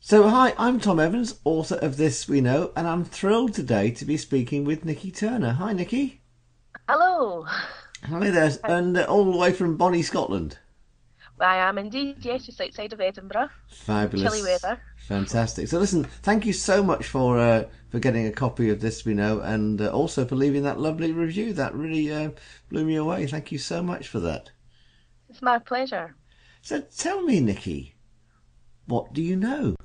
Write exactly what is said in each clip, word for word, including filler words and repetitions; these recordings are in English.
So, hi, I'm Tom Evans, author of This We Know, and I'm thrilled today to be speaking with Nikki Turner. Hi, Nikki. Hello. Hi there, and uh, all the way from Bonnie, Scotland. I am indeed, yes, just outside of Edinburgh. Chilly Fabulous, weather. fantastic. So, listen, thank you so much for uh, for getting a copy of This We Know, and uh, also for leaving that lovely review. That really uh, blew me away. Thank you so much for that. It's my pleasure. So, tell me, Nikki, what do you know?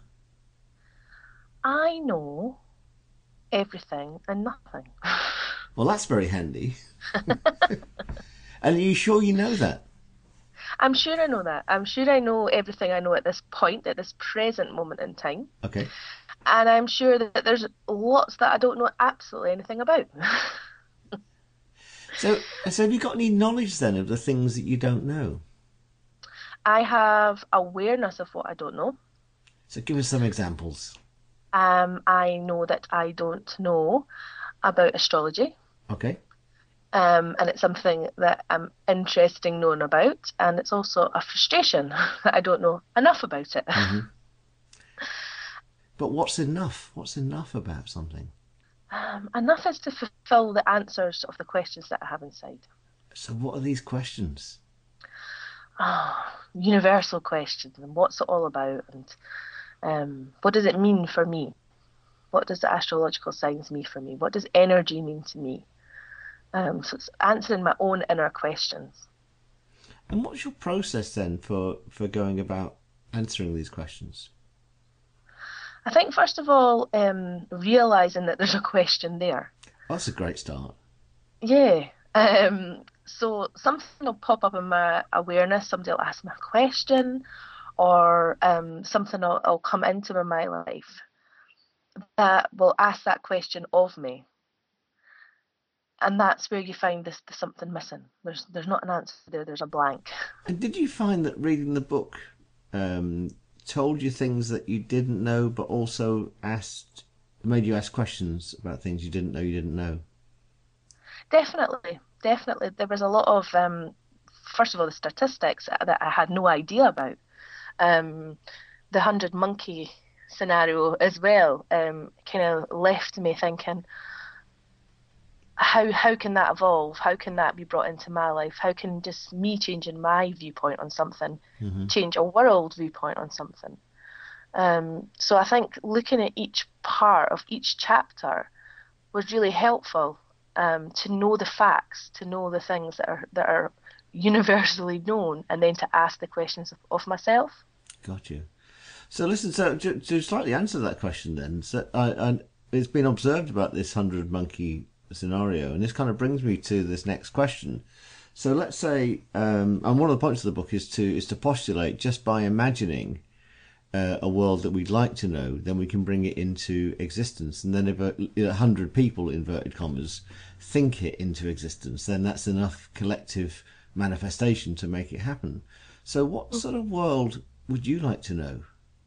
I know everything and nothing. Well, that's very handy. And are you sure you know that? I'm sure I know that. I'm sure I know everything I know at this point, at this present moment in time. Okay. And I'm sure that there's lots that I don't know absolutely anything about. So, so have you got any knowledge then of the things that you don't know? I have awareness of what I don't know. So, give us some examples. Um, I know that I don't know about astrology. Okay. Um, and it's something that I'm interested in knowing about, and it's also a frustration that I don't know enough about it. hmm But what's enough? What's enough about something? Um, enough is to fulfill the answers of the questions that I have inside. So, what are these questions? Ah, universal questions, and what's it all about, and um, what does it mean for me? What does the astrological signs mean for me? What does energy mean to me? Um, so it's answering my own inner questions. And what's your process then for for going about answering these questions? I think first of all, um, realizing that there's a question there. Well, that's a great start. Yeah. Um, so something will pop up in my awareness. Somebody will ask me a question, or um, something will, will come into my life that will ask that question of me. And that's where you find this, there's something missing. There's there's not an answer there. There's a blank. And did you find that reading the book um, told you things that you didn't know, but also asked made you ask questions about things you didn't know you didn't know? Definitely, definitely. There was a lot of um, first of all, the statistics that I had no idea about. Um, the hundred monkey scenario as well um, kind of left me thinking, how how can that evolve? How can that be brought into my life? How can just me changing my viewpoint on something hmm change a world viewpoint on something? Um, so I think looking at each part of each chapter was really helpful um, to know the facts, to know the things that are that are universally known, and then to ask the questions of, of myself. Got you. So listen, so to, to slightly answer that question, then, so I, I, it's been observed about this hundred monkey scenario, and this kind of brings me to this next question. So let's say, um, and one of the points of the book is to is to postulate just by imagining uh, a world that we'd like to know, then we can bring it into existence, and then if a, a hundred people, inverted commas, think it into existence, then that's enough collective manifestation to make it happen. So, what sort of world would you like to know?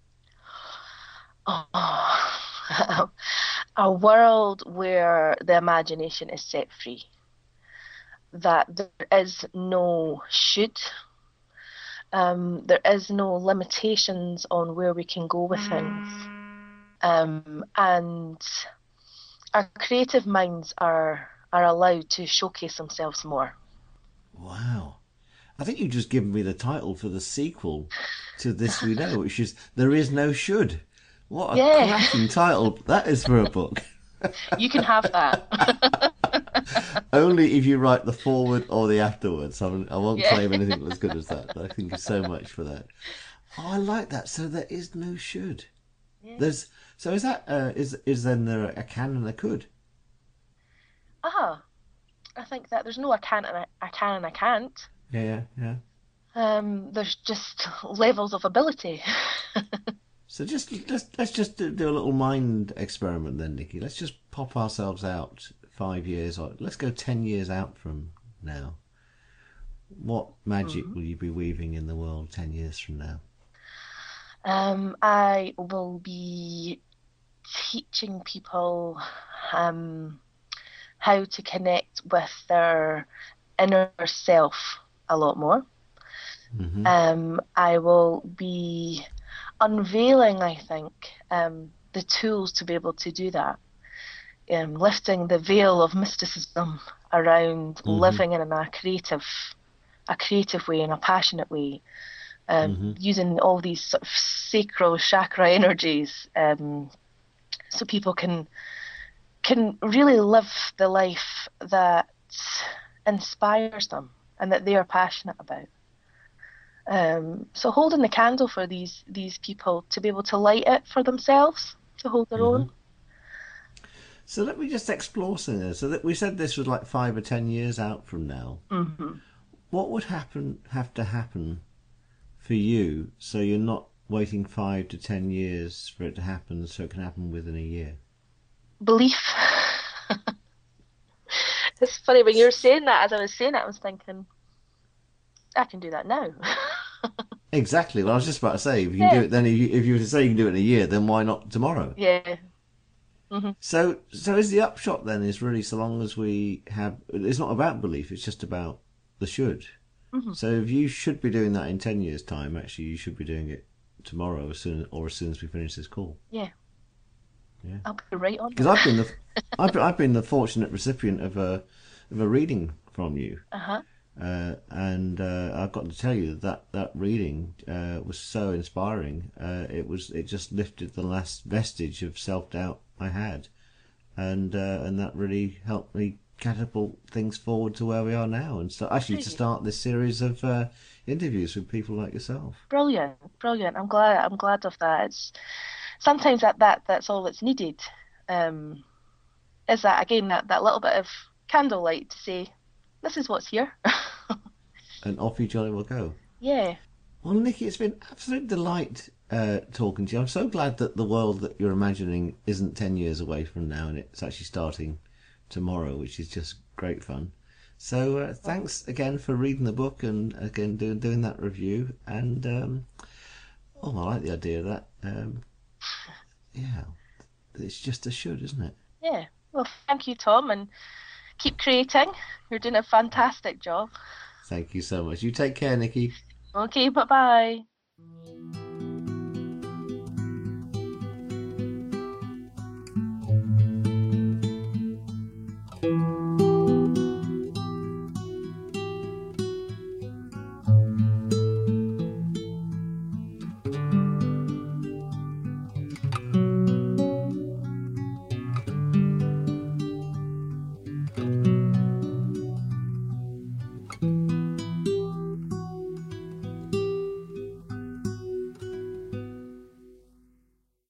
Oh, a world where the imagination is set free, that there is no should, um, there is no limitations on where we can go with things, um, and our creative minds are are allowed to showcase themselves more. Wow. I think you've just given me the title for the sequel to This We Know, which is There Is No Should. What a Yeah, cracking title that is for a book. you can have that. Only if you write the forward or the afterwards. I won't, I won't Yeah. claim anything as good as that. But thank you so much for that. Oh, I like that. So there is no should. Yeah. There's so is that uh, is is then there a can and a could? Ah, I think that there's no I can't and I, I can and I can't. Yeah, yeah, yeah. Um, there's just levels of ability. So just let's let's just do, do a little mind experiment then, Nikki. Let's just pop ourselves out five years or let's go ten years out from now. What magic Mhm. will you be weaving in the world ten years from now? Um, I will be teaching people um, how to connect with their inner self a lot more. hmm Um, I will be unveiling, I think, um, the tools to be able to do that, um, lifting the veil of mysticism around Hmm. living in a creative, a creative way, in a passionate way, um, Hmm. using all these sort of sacral chakra energies, um, so people can can really live the life that inspires them and that they are passionate about. Um, so holding the candle for these these people to be able to light it for themselves, to hold their Hmm. own. So let me just explore something. So that we said this was like five or ten years out from now. Hmm. What would happen have to happen for you so you're not waiting five to ten years for it to happen, so it can happen within a year? Belief. It's funny when you're saying that, as I was saying it, I was thinking, I can do that now. Exactly. Well, I was just about to say, if you can do Yeah, it, then if you, if you were to say you can do it in a year, then why not tomorrow? yeah. Hmm. So, so is the upshot then is really so long as we have, it's not about belief, it's just about the should. Hmm. So if you should be doing that in ten years' time, actually, you should be doing it tomorrow, as soon or as soon as we finish this call. Yeah, Yeah, I'll be right on because that. I've been the, I've been, I've been the fortunate recipient of a, of a reading from you. Uh-huh. Uh, and uh, I've got to tell you that that reading uh, was so inspiring. Uh, it was it just lifted the last vestige of self doubt I had, and uh, and that really helped me catapult things forward to where we are now, and so actually to Great. start this series of uh, interviews with people like yourself. Brilliant, brilliant. I'm glad I'm glad of that. It's sometimes that, that that's all that's needed. Um, is that again that, that little bit of candlelight to say, this is what's here. And off you jolly will go. Yeah. Well, Nikki, it's been absolute delight uh, talking to you. I'm so glad that the world that you're imagining isn't ten years away from now, and it's actually starting tomorrow, which is just great fun. So uh, thanks again for reading the book and again doing doing that review. And um, oh, I like the idea of that. Um, yeah, it's just a should, isn't it? Yeah. Well, thank you, Tom, and keep creating. You're doing a fantastic job. Thank you so much. You take care, Nikki. Okay, bye bye.